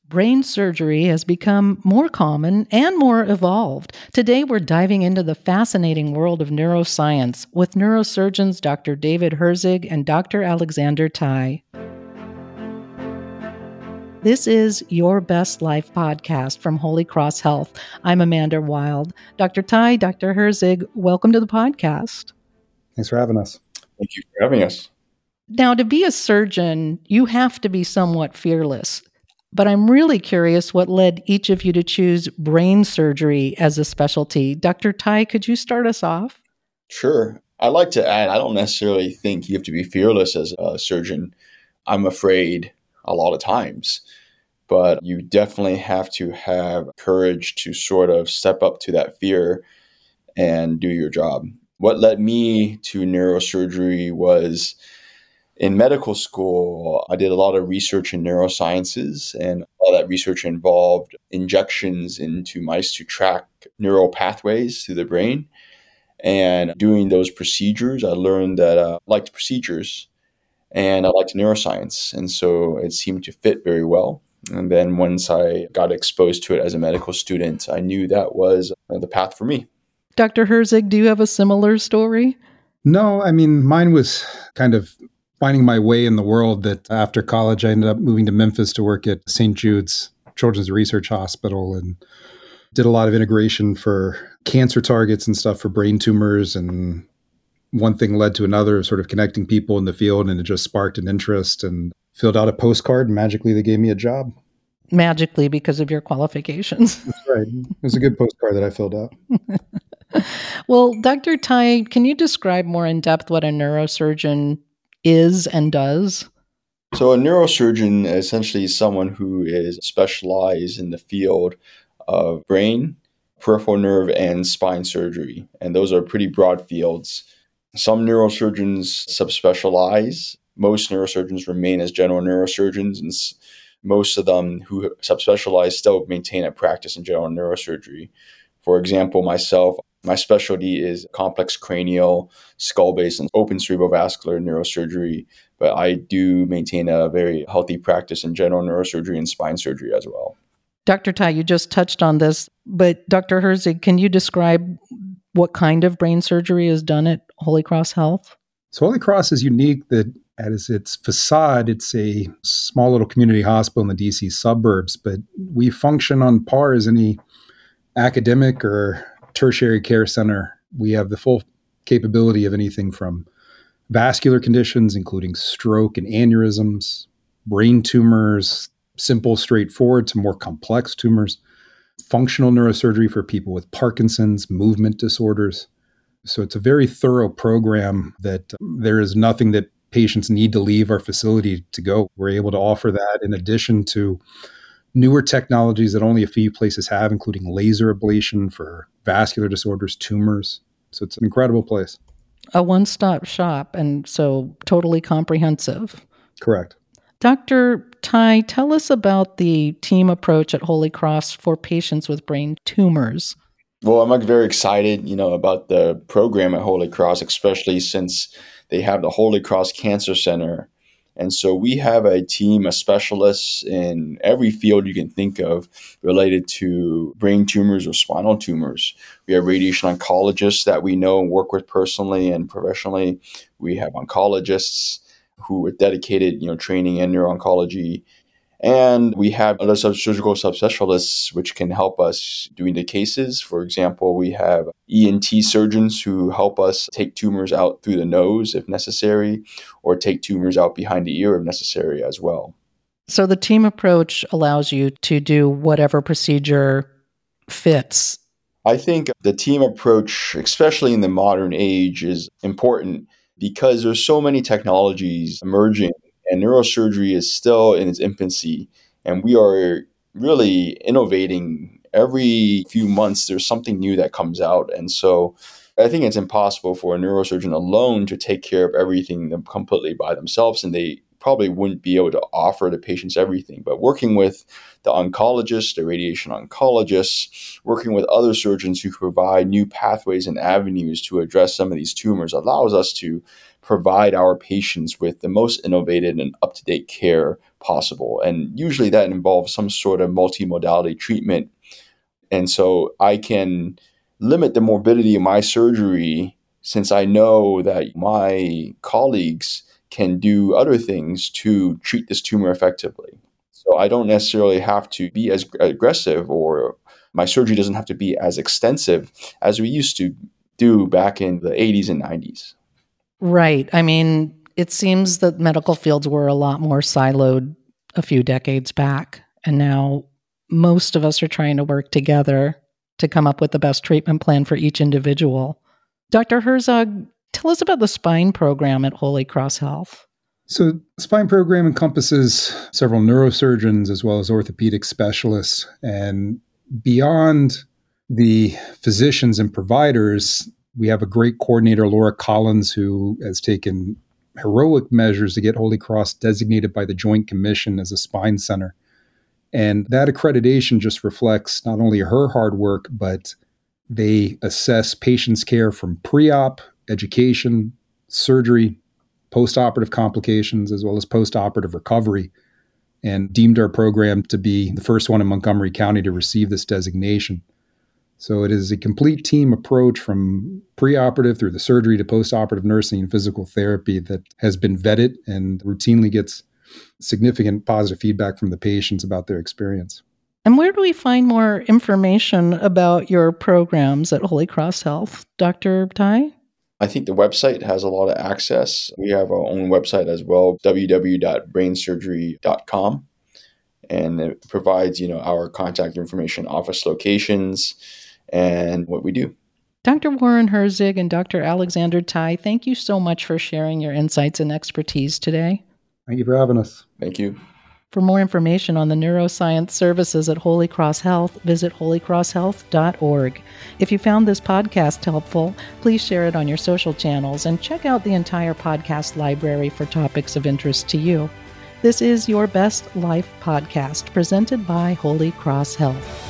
Brain surgery has become more common and more evolved. Today, we're diving into the fascinating world of neuroscience with neurosurgeons Dr. David Herzig and Dr. Alexander Tai. This is Your Best Life podcast from Holy Cross Health. I'm Amanda Wild. Dr. Tai, Dr. Herzig, welcome to the podcast. Thanks for having us. Thank you for having us. Now, to be a surgeon, you have to be somewhat fearless. But I'm really curious what led each of you to choose brain surgery as a specialty. Dr. Tai, could you start us off? Sure. I'd like to add, I don't necessarily think you have to be fearless as a surgeon. I'm afraid a lot of times, but you definitely have to have courage to sort of step up to that fear and do your job. What led me to neurosurgery was in medical school, I did a lot of research in neurosciences, and all that research involved injections into mice to track neural pathways through the brain. And doing those procedures, I learned that I liked procedures and I liked neuroscience. And so it seemed to fit very well. And then once I got exposed to it as a medical student, I knew that was the path for me. Dr. Herzig, do you have a similar story? No, mine was kind of finding my way in the world. That after college, I ended up moving to Memphis to work at St. Jude's Children's Research Hospital and did a lot of integration for cancer targets and stuff for brain tumors. And one thing led to another, sort of connecting people in the field, and it just sparked an interest and filled out a postcard. And magically, they gave me a job. Magically, because of your qualifications. That's right. It was a good postcard that I filled out. Well, Dr. Tai, can you describe more in depth what a neurosurgeon is and does? So a neurosurgeon essentially is someone who is specialized in the field of brain, peripheral nerve, and spine surgery. And those are pretty broad fields. Some neurosurgeons subspecialize. Most neurosurgeons remain as general neurosurgeons, and most of them who subspecialize still maintain a practice in general neurosurgery. For example, myself, my specialty is complex cranial, skull-based, and open cerebrovascular neurosurgery, but I do maintain a very healthy practice in general neurosurgery and spine surgery as well. Dr. Tai, you just touched on this, but Dr. Herzig, can you describe what kind of brain surgery is done at Holy Cross Health? So Holy Cross is unique that as its facade, it's a small little community hospital in the DC suburbs, but we function on par as any academic or tertiary care center. We have the full capability of anything from vascular conditions, including stroke and aneurysms, brain tumors, simple, straightforward to more complex tumors, functional neurosurgery for people with Parkinson's, movement disorders. So it's a very thorough program that there is nothing that patients need to leave our facility to go. We're able to offer that in addition to newer technologies that only a few places have, including laser ablation for vascular disorders, tumors. So it's an incredible place. A one-stop shop, and so totally comprehensive. Correct. Dr. Tai, tell us about the team approach at Holy Cross for patients with brain tumors. Well, I'm very excited, about the program at Holy Cross, especially since they have the Holy Cross Cancer Center. And so we have a team of specialists in every field you can think of related to brain tumors or spinal tumors. We have radiation oncologists that we know and work with personally and professionally. We have oncologists who are dedicated, training in neuro-oncology. And we have other surgical subspecialists which can help us doing the cases. For example, we have ENT surgeons who help us take tumors out through the nose if necessary, or take tumors out behind the ear if necessary as well. So the team approach allows you to do whatever procedure fits. I think the team approach, especially in the modern age, is important because there's so many technologies emerging. And neurosurgery is still in its infancy, and we are really innovating. Every few months, there's something new that comes out. And so I think it's impossible for a neurosurgeon alone to take care of everything completely by themselves, and they probably wouldn't be able to offer the patients everything. But working with the oncologists, the radiation oncologists, working with other surgeons who provide new pathways and avenues to address some of these tumors allows us to provide our patients with the most innovative and up-to-date care possible. And usually that involves some sort of multimodality treatment. And so I can limit the morbidity of my surgery since I know that my colleagues can do other things to treat this tumor effectively. So I don't necessarily have to be as aggressive, or my surgery doesn't have to be as extensive as we used to do back in the 80s and 90s. Right. I mean, it seems that medical fields were a lot more siloed a few decades back. And now most of us are trying to work together to come up with the best treatment plan for each individual. Dr. Herzog, tell us about the spine program at Holy Cross Health. So the spine program encompasses several neurosurgeons as well as orthopedic specialists. And beyond the physicians and providers, we have a great coordinator, Laura Collins, who has taken heroic measures to get Holy Cross designated by the Joint Commission as a spine center. And that accreditation just reflects not only her hard work, but they assess patients' care from pre-op, education, surgery, post-operative complications, as well as post-operative recovery, and deemed our program to be the first one in Montgomery County to receive this designation. So it is a complete team approach from preoperative through the surgery to postoperative nursing and physical therapy that has been vetted and routinely gets significant positive feedback from the patients about their experience. And where do we find more information about your programs at Holy Cross Health, Dr. Tai? I think the website has a lot of access. We have our own website as well, www.brainsurgery.com. And it provides, our contact information, office locations, and what we do. Dr. Warren Herzig and Dr. Alexander Tai, thank you so much for sharing your insights and expertise today. Thank you for having us. Thank you. For more information on the neuroscience services at Holy Cross Health, visit holycrosshealth.org. If you found this podcast helpful, please share it on your social channels and check out the entire podcast library for topics of interest to you. This is Your Best Life podcast, presented by Holy Cross Health.